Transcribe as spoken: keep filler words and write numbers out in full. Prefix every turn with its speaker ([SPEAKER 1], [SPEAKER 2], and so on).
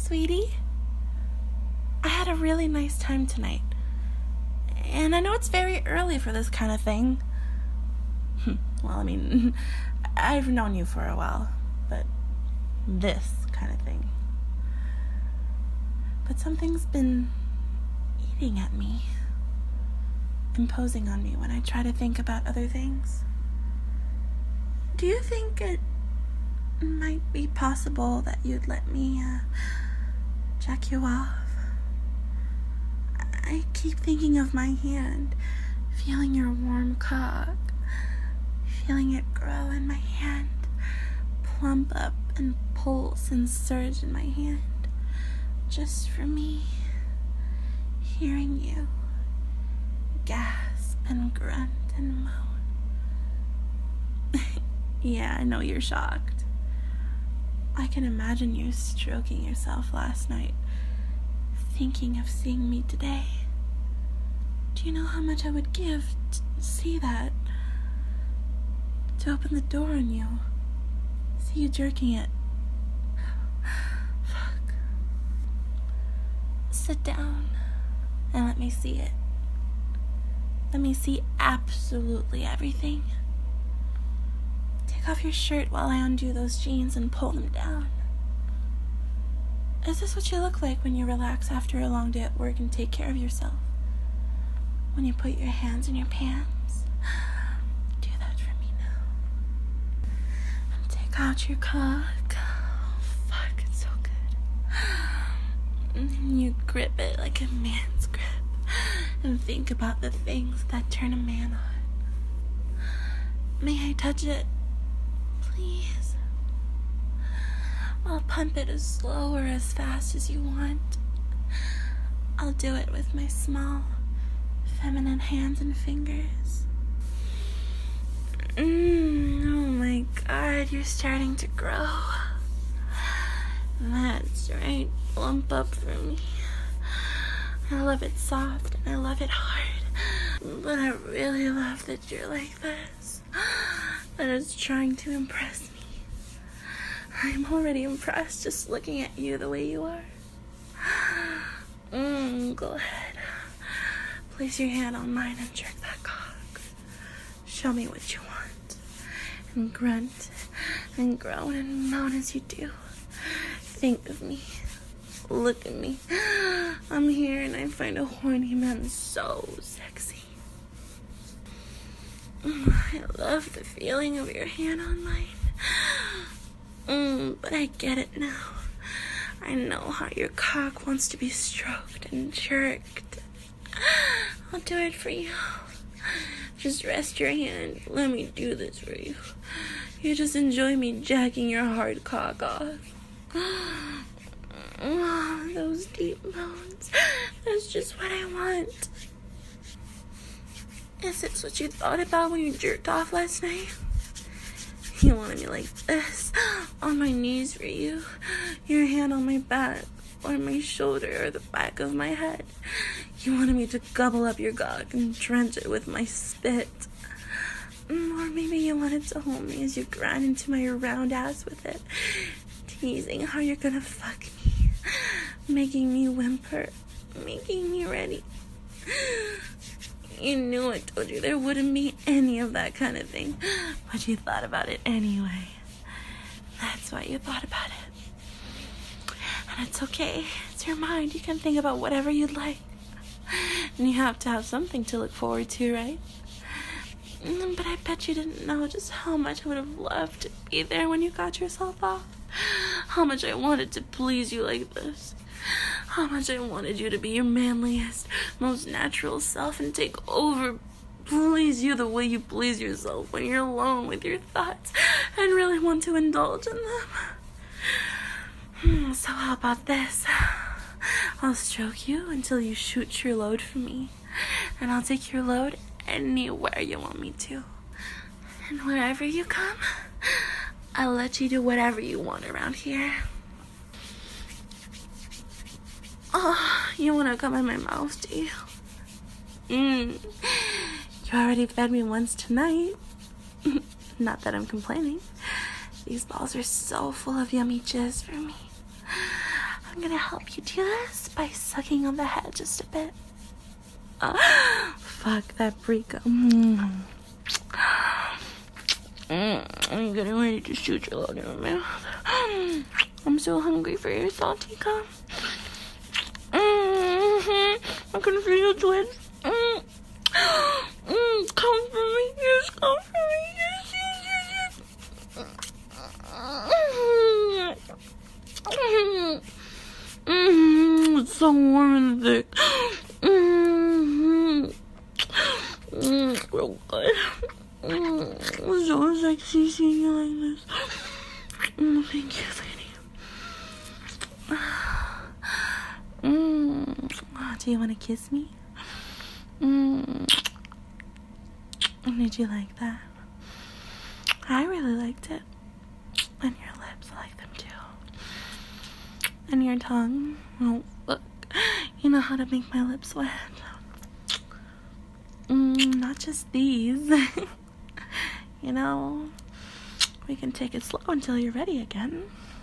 [SPEAKER 1] Sweetie, I had a really nice time tonight. And I know it's very early for this kind of thing. Well, I mean, I've known you for a while, but this kind of thing. But something's been eating at me, imposing on me when I try to think about other things. Do you think it might be possible that you'd let me uh, jack you off? I keep thinking of my hand, feeling your warm cock, feeling it grow in my hand, plump up and pulse and surge in my hand, just for me, hearing you gasp and grunt and moan. Yeah, I know you're shocked. I can imagine you stroking yourself last night, thinking of seeing me today. Do you know how much I would give to see that? To open the door on you, see you jerking it. Fuck. Sit down and let me see it. Let me see absolutely everything. Take off your shirt while I undo those jeans and pull them down. Is this what you look like when you relax after a long day at work and take care of yourself? When you put your hands in your pants? Do that for me now. And take out your cock. Oh, fuck, it's so good. And you grip it like a man's grip. And think about the things that turn a man on. May I touch it? Please. I'll pump it as slow or as fast as you want. I'll do it with my small, feminine hands and fingers. Mm, oh my God, you're starting to grow. That's right, plump up for me. I love it soft and I love it hard. But I really love that you're like this. That it's trying to impress me. I'm already impressed just looking at you the way you are. Mm, go ahead. Place your hand on mine and jerk that cock. Show me what you want. And grunt and groan and moan as you do. Think of me. Look at me. I'm here and I find a horny man so sexy. I love the feeling of your hand on mine. Mm, but I get it now. I know how your cock wants to be stroked and jerked. I'll do it for you. Just rest your hand. Let me do this for you. You just enjoy me jacking your hard cock off. Oh, those deep moans. That's just what I want. Is this what you thought about when you jerked off last night? You wanted me like this, on my knees for you, your hand on my back, or my shoulder, or the back of my head. You wanted me to gobble up your cock and drench it with my spit. Or maybe you wanted to hold me as you grind into my round ass with it, teasing how you're gonna fuck me, making me whimper, making me ready. You knew I told you there wouldn't be any of that kind of thing, but you thought about it anyway. That's why you thought about it. And it's okay. It's your mind. You can think about whatever you'd like. And you have to have something to look forward to, right? But I bet you didn't know just how much I would have loved to be there when you got yourself off. How much I wanted to please you like this. How much I wanted you to be your manliest, most natural self and take over, please you the way you please yourself when you're alone with your thoughts and really want to indulge in them. So how about this? I'll stroke you until you shoot your load for me, and I'll take your load anywhere you want me to. And wherever you come, I'll let you do whatever you want around here. Oh, you want to come in my mouth, do you? Mmm. You already fed me once tonight. Not that I'm complaining. These balls are so full of yummy jizz for me. I'm gonna help you do this by sucking on the head just a bit. Uh, fuck that freak. Mm. Mm, I'm getting ready to shoot your load in your mouth. I'm so hungry for your salty cum. Mm-hmm. I can feel your twins. Mm. Mm, come for me. Yes, come for me. Yes, yes, yes, yes. Mm-hmm. Mm-hmm. It's so warm and thick. Mm-hmm. Mm, real good. Mm, it's so sexy seeing you like this. Mm, thank you, lady. Mm, do you want to kiss me? Mm. Did you like that? I really liked it. And your lips, I like them too. And your tongue. Oh, look. You know how to make my lips wet. Mm, not just these. You know, we can take it slow until you're ready again.